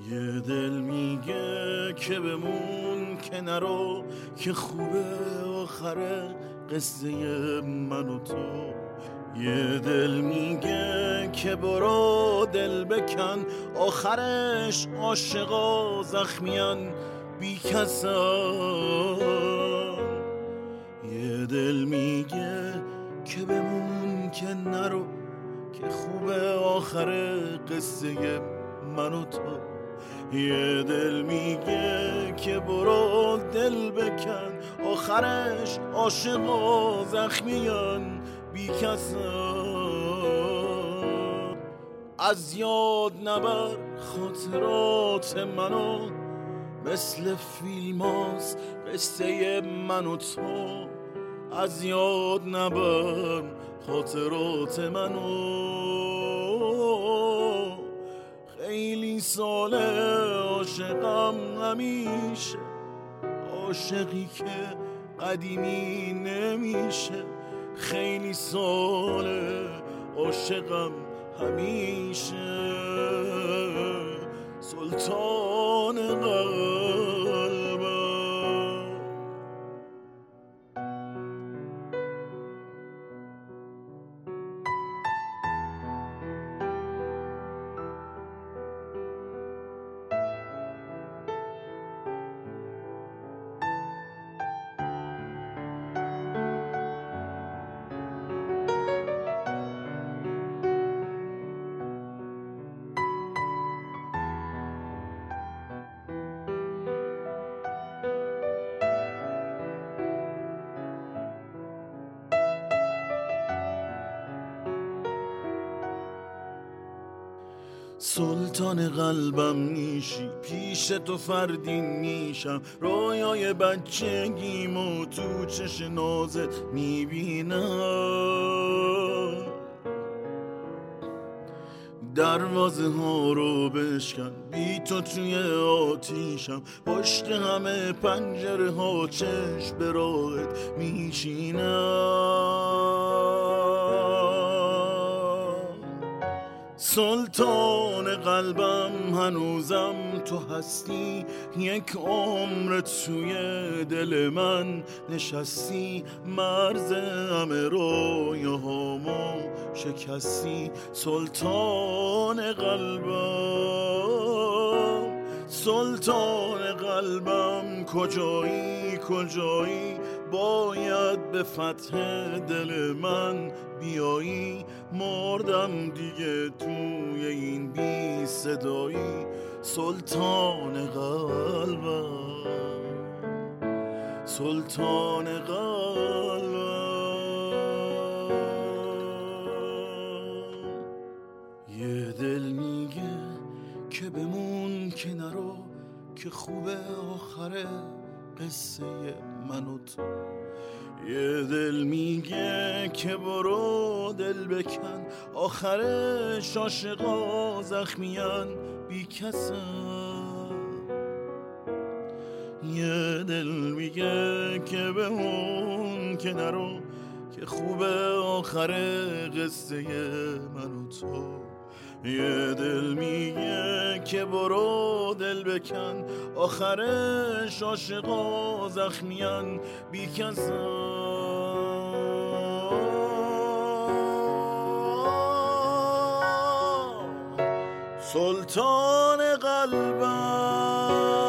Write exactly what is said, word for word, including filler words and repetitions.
یه دل میگه که بمون که نرو، که خوبه آخره قصه من و تو. یه دل میگه که برو دل بکن، آخرش عاشقا زخمیان بی کسان. یه دل میگه که بمون که نرو، که خوبه آخر قصه من و تو. یه دل میگه که برو دل بکن، آخرش عاشقا زخمیان بی کسان. از یاد نبر خاطرات منو، مثل فیلم هاست قصه من و تو. از یاد نبر خاطرات منو، خیلی ساله عاشقم همیشه، عاشقی که قدیمی نمیشه. خیلی ساله عاشقم همیشه، سلطان قلبم. سلطان قلبم میشی، پیش تو فردین میشم. رویای بچگیمو تو چش نازت میبینم. دروازه ها رو بشکن، بی تو توی آتیشم. پشت همه پنجره ها چشم به راهت میشینم. سلطان قلبم هنوزم تو هستی، یک عمر توی دل من نشستی. مرز همه رویاهامو شکستی، سلطان قلبم. سلطان قلبم کجایی کجایی، باید به فتح دل من بیایی. مردم دیگه توی این بی صدایی، سلطان قلبم، سلطان قلبم. یه دل میگه که بمون که نرو، که خوبه آخره قصه من و تو. یه دل میگه که برو دل بکن، آخرش عاشقا زخمیان بی کسن. یه دل میگه که بمون که نرو، که خوبه آخر قصه من و تو. یه دل میگه که برو دل بکن، آخرش عاشقا زخمیان بی کسان. سلطان قلبم.